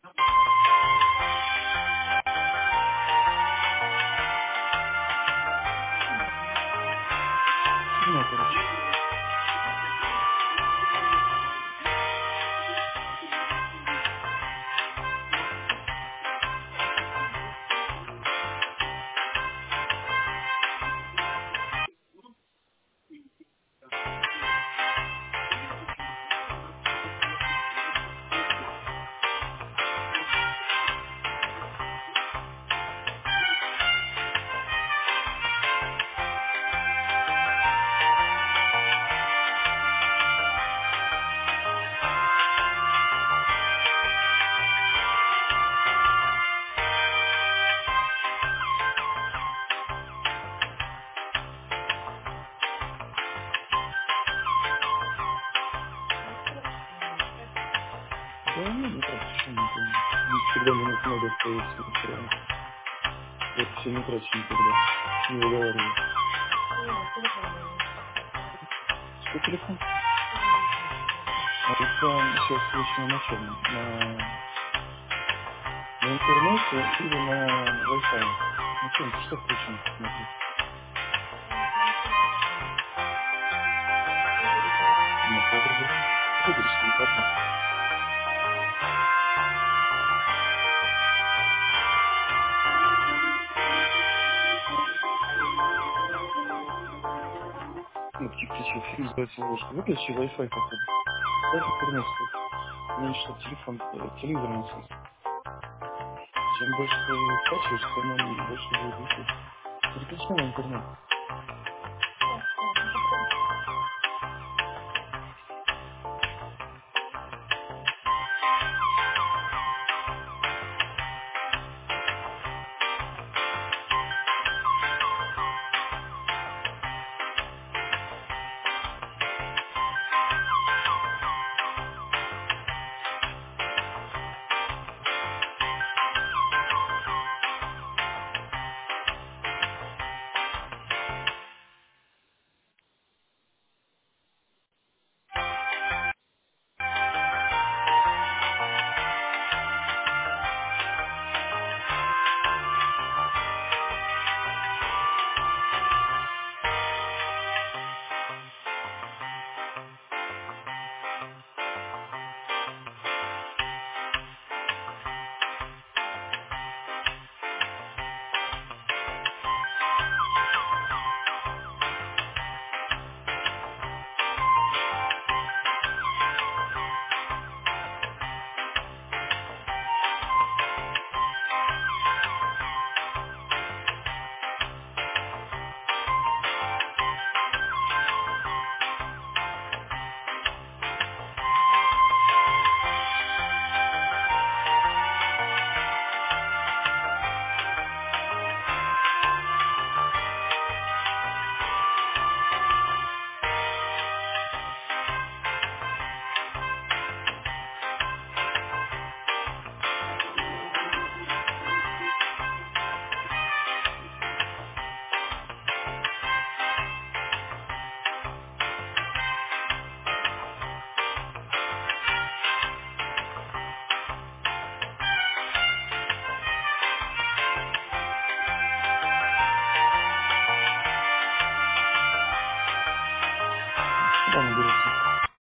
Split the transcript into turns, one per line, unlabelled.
Херня, короче. Да не трать, что не помню. Когда мне надо стоять с экрана. Я все не трачу никогда. Не выговариваю. Что телефон? А это сейчас лично на чем? На интернете или на Wi-Fi? На чем? Ты что включено посмотреть? На погребе. Выбери себе интернет. Ну, птичий фильм называется «Ловушка». Выключи Wi-Fi, походу. Дай интернет свой. Меньше, чтобы телефон, телевизор не слышал. Чем больше ты скачиваешь, тем он больше будет висеть. Переключи на интернет.